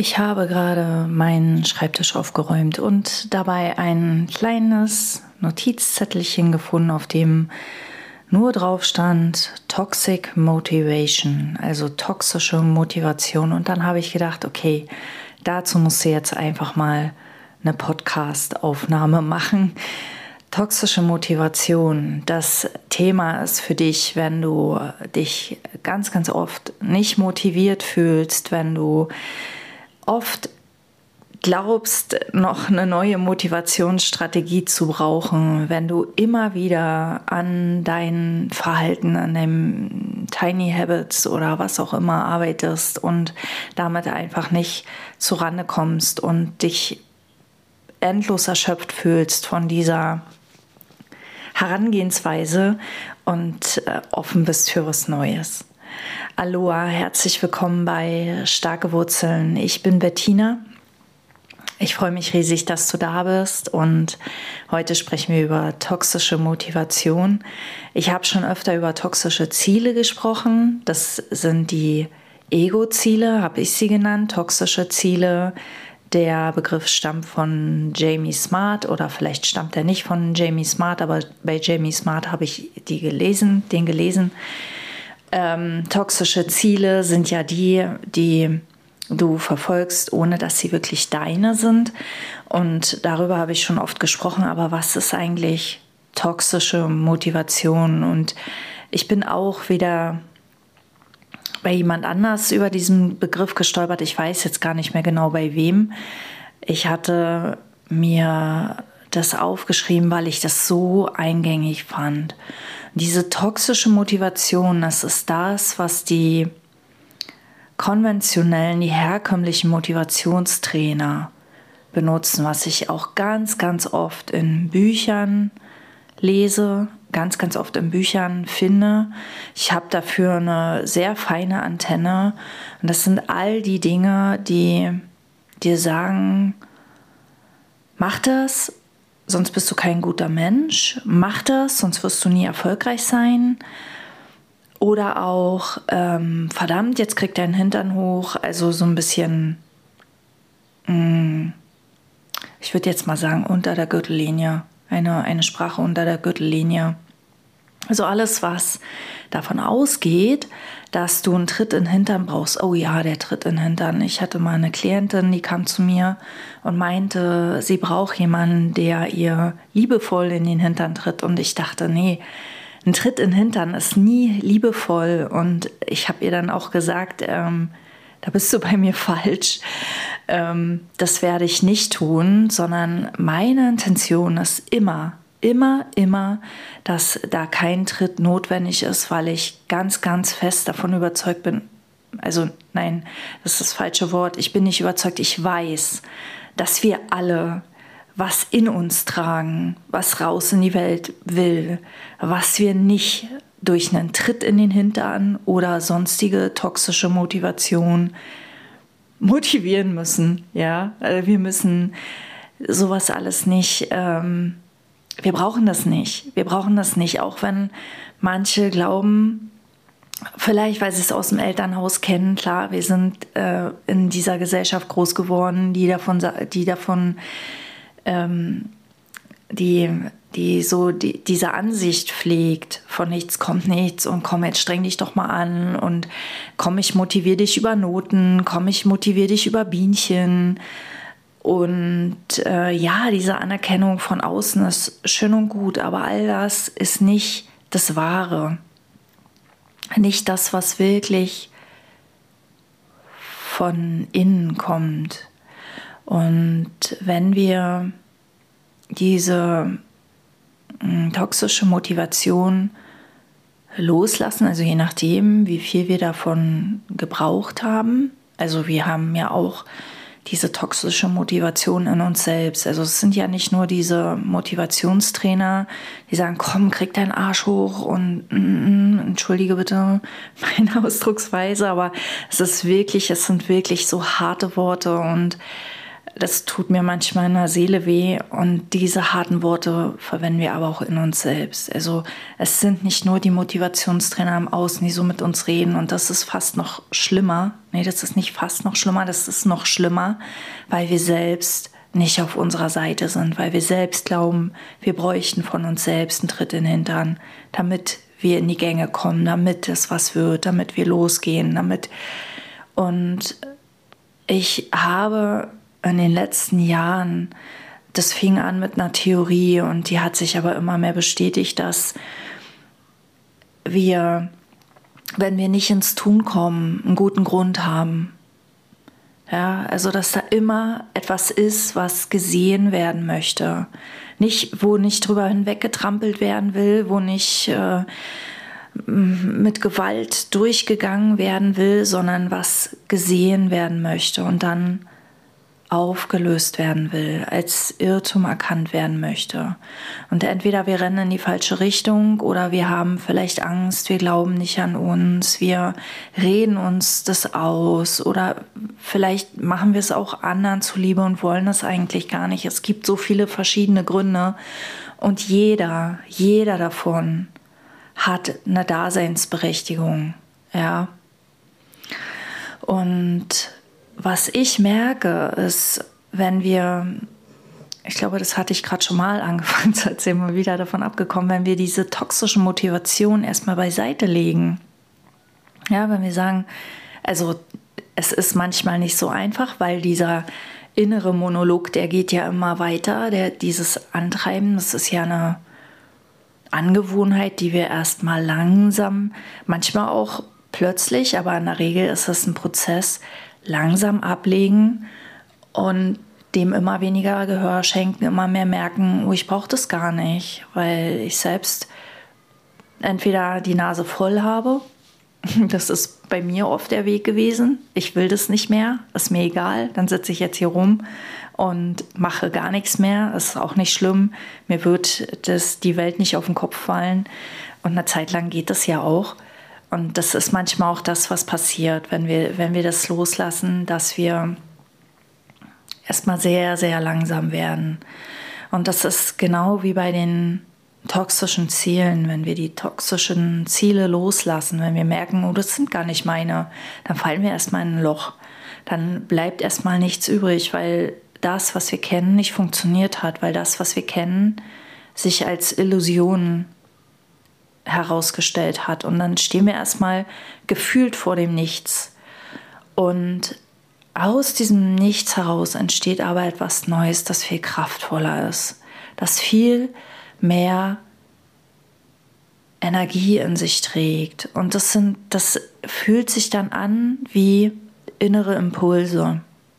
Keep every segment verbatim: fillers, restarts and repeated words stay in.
Ich habe gerade meinen Schreibtisch aufgeräumt und dabei ein kleines Notizzettelchen gefunden, auf dem nur drauf stand Toxic Motivation, also toxische Motivation. Und dann habe ich gedacht, okay, dazu musst du jetzt einfach mal eine Podcast-Aufnahme machen. Toxische Motivation, das Thema ist für dich, wenn du dich ganz, ganz oft nicht motiviert fühlst, wenn du oft glaubst, noch eine neue Motivationsstrategie zu brauchen, wenn du immer wieder an dein Verhalten, an deinem Tiny Habits oder was auch immer arbeitest und damit einfach nicht zurande kommst und dich endlos erschöpft fühlst von dieser Herangehensweise und äh, offen bist für was Neues. Aloha, herzlich willkommen bei Starke Wurzeln. Ich bin Bettina. Ich freue mich riesig, dass du da bist und heute sprechen wir über toxische Motivation. Ich habe schon öfter über toxische Ziele gesprochen. Das sind die Ego-Ziele, habe ich sie genannt, toxische Ziele. Der Begriff stammt von Jamie Smart oder vielleicht stammt er nicht von Jamie Smart, aber bei Jamie Smart habe ich die gelesen, den gelesen. Ähm, toxische Ziele sind ja die, die du verfolgst, ohne dass sie wirklich deine sind. Und darüber habe ich schon oft gesprochen, aber was ist eigentlich toxische Motivation? Und ich bin auch wieder bei jemand anders über diesen Begriff gestolpert. Ich weiß jetzt gar nicht mehr genau bei wem. Ich hatte mir das aufgeschrieben, weil ich das so eingängig fand. Diese toxische Motivation, das ist das, was die konventionellen, die herkömmlichen Motivationstrainer benutzen, was ich auch ganz, ganz oft in Büchern lese, ganz, ganz oft in Büchern finde. Ich habe dafür eine sehr feine Antenne und das sind all die Dinge, die dir sagen, mach das, sonst bist du kein guter Mensch, mach das, sonst wirst du nie erfolgreich sein. Oder auch, ähm, verdammt, jetzt kriegt dein Hintern hoch, also so ein bisschen, mh, ich würde jetzt mal sagen, unter der Gürtellinie, eine, eine Sprache unter der Gürtellinie. Also alles, was davon ausgeht, dass du einen Tritt in den Hintern brauchst. Oh ja, der Tritt in den Hintern. Ich hatte mal eine Klientin, die kam zu mir und meinte, sie braucht jemanden, der ihr liebevoll in den Hintern tritt. Und ich dachte, nee, ein Tritt in den Hintern ist nie liebevoll. Und ich habe ihr dann auch gesagt, ähm, da bist du bei mir falsch. Ähm, das werde ich nicht tun, sondern meine Intention ist immer, immer, immer, dass da kein Tritt notwendig ist, weil ich ganz, ganz fest davon überzeugt bin. Also nein, das ist das falsche Wort. Ich bin nicht überzeugt. Ich weiß, dass wir alle was in uns tragen, was raus in die Welt will, was wir nicht durch einen Tritt in den Hintern oder sonstige toxische Motivation motivieren müssen. Ja, also wir müssen sowas alles nicht, ähm, wir brauchen das nicht. Wir brauchen das nicht, auch wenn manche glauben, vielleicht, weil sie es aus dem Elternhaus kennen, klar, wir sind äh, in dieser Gesellschaft groß geworden, die davon, die davon ähm, die, die so die, diese Ansicht pflegt, von nichts kommt nichts und komm, jetzt streng dich doch mal an und komm, ich motiviere dich über Noten, komm, ich motiviere dich über Bienchen. Und äh, ja, diese Anerkennung von außen ist schön und gut, aber all das ist nicht das Wahre. Nicht das, was wirklich von innen kommt. Und wenn wir diese mh, toxische Motivation loslassen, also je nachdem, wie viel wir davon gebraucht haben, also wir haben ja auch diese toxische Motivation in uns selbst. Also es sind ja nicht nur diese Motivationstrainer, die sagen, komm, krieg deinen Arsch hoch und mm, entschuldige bitte meine Ausdrucksweise, aber es ist wirklich, es sind wirklich so harte Worte und das tut mir manchmal in der Seele weh und diese harten Worte verwenden wir aber auch in uns selbst. Also es sind nicht nur die Motivationstrainer im Außen, die so mit uns reden und das ist fast noch schlimmer. Nee, das ist nicht fast noch schlimmer, das ist noch schlimmer, weil wir selbst nicht auf unserer Seite sind, weil wir selbst glauben, wir bräuchten von uns selbst einen Tritt in den Hintern, damit wir in die Gänge kommen, damit es was wird, damit wir losgehen, damit und ich habe in den letzten Jahren, das fing an mit einer Theorie und die hat sich aber immer mehr bestätigt, dass wir, wenn wir nicht ins Tun kommen, einen guten Grund haben. Ja, also dass da immer etwas ist, was gesehen werden möchte. Nicht, wo nicht drüber hinweggetrampelt werden will, wo nicht äh, mit Gewalt durchgegangen werden will, sondern was gesehen werden möchte und dann aufgelöst werden will, als Irrtum erkannt werden möchte. Und entweder wir rennen in die falsche Richtung oder wir haben vielleicht Angst, wir glauben nicht an uns, wir reden uns das aus oder vielleicht machen wir es auch anderen zuliebe und wollen das eigentlich gar nicht. Es gibt so viele verschiedene Gründe und jeder, jeder davon hat eine Daseinsberechtigung, ja. Und was ich merke, ist, wenn wir, ich glaube, das hatte ich gerade schon mal angefangen zu erzählen, mal wieder davon abgekommen, wenn wir diese toxische Motivation erstmal beiseite legen. Ja, wenn wir sagen, also es ist manchmal nicht so einfach, weil dieser innere Monolog, der geht ja immer weiter, der, dieses Antreiben, das ist ja eine Angewohnheit, die wir erstmal langsam, manchmal auch plötzlich, aber in der Regel ist es ein Prozess, langsam ablegen und dem immer weniger Gehör schenken, immer mehr merken, oh, ich brauche das gar nicht, weil ich selbst entweder die Nase voll habe, das ist bei mir oft der Weg gewesen, ich will das nicht mehr, ist mir egal, dann sitze ich jetzt hier rum und mache gar nichts mehr, ist auch nicht schlimm, mir wird das, die Welt nicht auf den Kopf fallen und eine Zeit lang geht das ja auch. Und das ist manchmal auch das, was passiert, wenn wir, wenn wir das loslassen, dass wir erstmal sehr, sehr langsam werden. Und das ist genau wie bei den toxischen Zielen. Wenn wir die toxischen Ziele loslassen, wenn wir merken, oh, das sind gar nicht meine, dann fallen wir erstmal in ein Loch. Dann bleibt erstmal nichts übrig, weil das, was wir kennen, nicht funktioniert hat, weil das, was wir kennen, sich als Illusion herausgestellt hat. Und dann stehen wir erstmal gefühlt vor dem Nichts. Und aus diesem Nichts heraus entsteht aber etwas Neues, das viel kraftvoller ist, das viel mehr Energie in sich trägt. Und das sind, das fühlt sich dann an wie innere Impulse.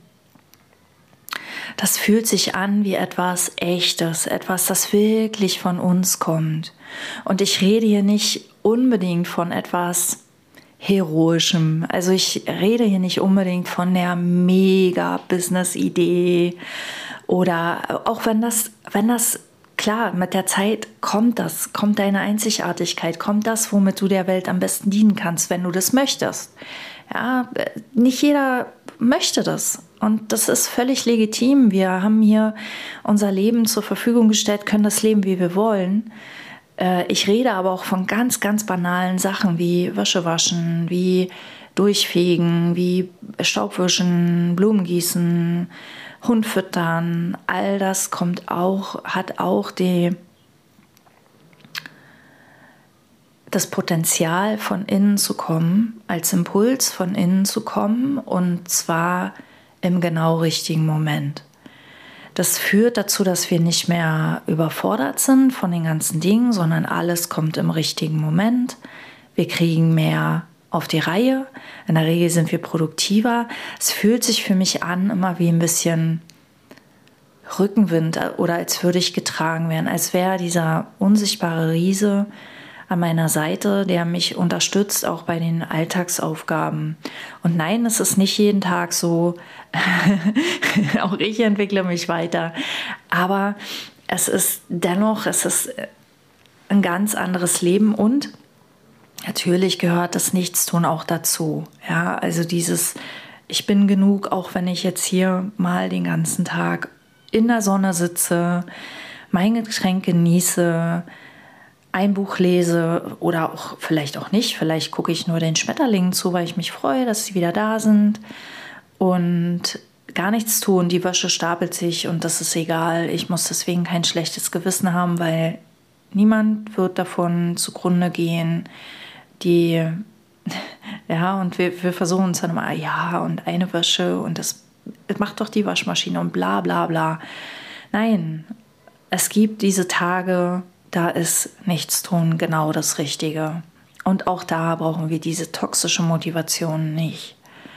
Das fühlt sich an wie etwas Echtes, etwas, das wirklich von uns kommt. Und ich rede hier nicht unbedingt von etwas Heroischem. Also ich rede hier nicht unbedingt von der Mega-Business-Idee oder auch wenn das, wenn das, klar, mit der Zeit kommt das, kommt deine Einzigartigkeit, kommt das, womit du der Welt am besten dienen kannst, wenn du das möchtest. Ja, nicht jeder möchte das. Und das ist völlig legitim. Wir haben hier unser Leben zur Verfügung gestellt, können das leben, wie wir wollen. Ich rede aber auch von ganz, ganz banalen Sachen wie Wäsche waschen, wie Durchfegen, wie Staubwischen, Blumen gießen, Hund füttern. All das kommt auch, hat auch die, das Potenzial, von innen zu kommen, als Impuls von innen zu kommen und zwar im genau richtigen Moment. Das führt dazu, dass wir nicht mehr überfordert sind von den ganzen Dingen, sondern alles kommt im richtigen Moment. Wir kriegen mehr auf die Reihe. In der Regel sind wir produktiver. Es fühlt sich für mich an, immer wie ein bisschen Rückenwind oder als würde ich getragen werden, als wäre dieser unsichtbare Riese an meiner Seite, der mich unterstützt, auch bei den Alltagsaufgaben. Und nein, es ist nicht jeden Tag so, auch ich entwickle mich weiter, aber es ist dennoch, es ist ein ganz anderes Leben und natürlich gehört das Nichtstun auch dazu. Ja, also dieses ich bin genug, auch wenn ich jetzt hier mal den ganzen Tag in der Sonne sitze, mein Getränk genieße, ein Buch lese oder auch vielleicht auch nicht. Vielleicht gucke ich nur den Schmetterlingen zu, weil ich mich freue, dass sie wieder da sind und gar nichts tun. Die Wäsche stapelt sich und das ist egal. Ich muss deswegen kein schlechtes Gewissen haben, weil niemand wird davon zugrunde gehen. Die, ja, und wir, wir versuchen uns dann immer, ja, und eine Wäsche und das macht doch die Waschmaschine und bla bla bla. Nein, es gibt diese Tage, da ist Nichtstun genau das Richtige. Und auch da brauchen wir diese toxische Motivation nicht.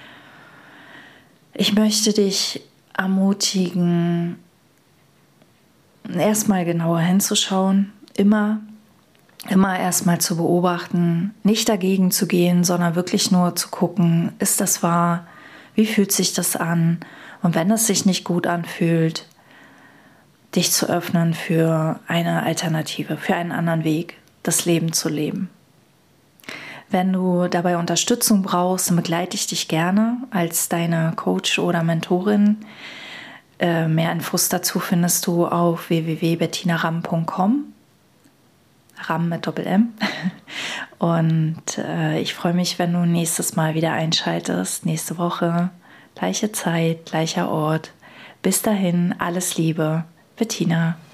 Ich möchte dich ermutigen, erstmal genauer hinzuschauen, immer, immer erstmal zu beobachten, nicht dagegen zu gehen, sondern wirklich nur zu gucken, ist das wahr? Wie fühlt sich das an? Und wenn es sich nicht gut anfühlt, dich zu öffnen für eine Alternative, für einen anderen Weg, das Leben zu leben. Wenn du dabei Unterstützung brauchst, dann begleite ich dich gerne als deine Coach oder Mentorin. Äh, mehr Infos dazu findest du auf w w w punkt bettina ramm punkt com. Ramm mit Doppel-M. Und äh, ich freue mich, wenn du nächstes Mal wieder einschaltest. Nächste Woche, gleiche Zeit, gleicher Ort. Bis dahin, alles Liebe. Bettina.